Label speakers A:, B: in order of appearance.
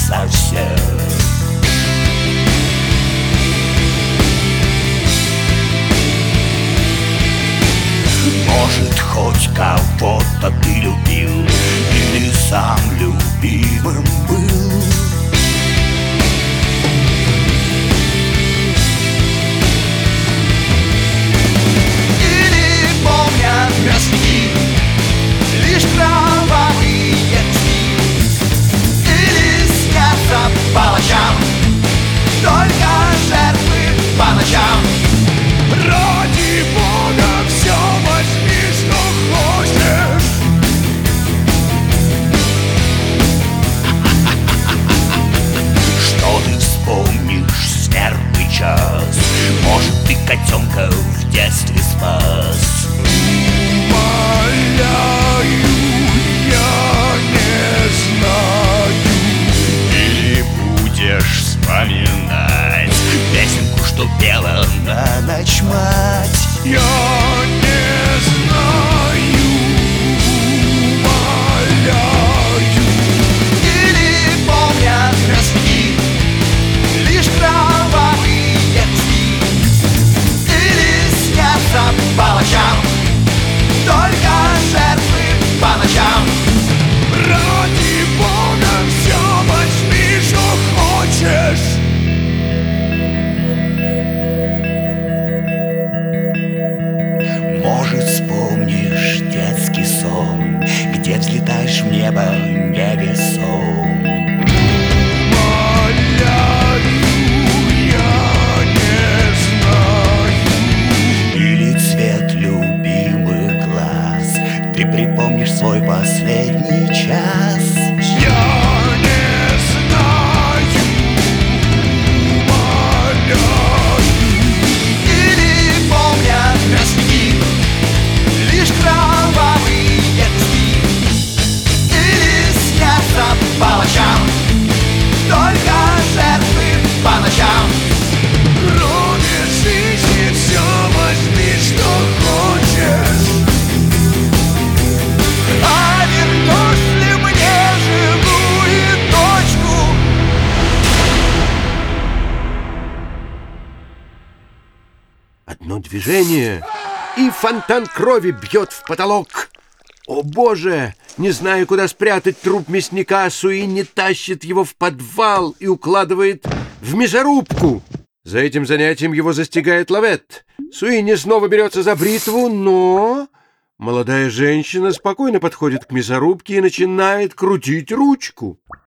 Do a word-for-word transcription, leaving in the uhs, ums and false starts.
A: совсем. Может, хоть кого-то ты любил, или сам любимым был. Или помнят городские лишь кровавые дни, или снятся по ночам только жертвы по ночам. Ради Бога все возьми, что хочешь. Что ты вспомнишь с первый час? Может, ты котенка в детстве спас? Умоляю, я не знаю. Или будешь вспоминать песенку, что пела на ночь мать? Я не знаю, умоляю. Или помнят городские лишь кровавые дни, или снятся по ночам только жертвы по ночам. Ради Бога все возьми, что хочешь. Может, вспомнишь детский сон, где взлетаешь в небо невесом. Умоляю, я не знаю. Или цвет любимых глаз, ты припомнишь свой последний час. Я не знаю, умоляю. Или помнят городские лишь кровавые дни, или снятся по ночам только жертвы по ночам. Кроме жизни все возьми, что хочешь. А вернешь ли мне живую дочку?
B: Одно движение, и фонтан крови бьет в потолок. О боже! Не зная, куда спрятать труп мясника, Суини тащит его в подвал и укладывает в мясорубку. За этим занятием его застигает Лавет. Суини снова берется за бритву, но молодая женщина спокойно подходит к мясорубке и начинает крутить ручку.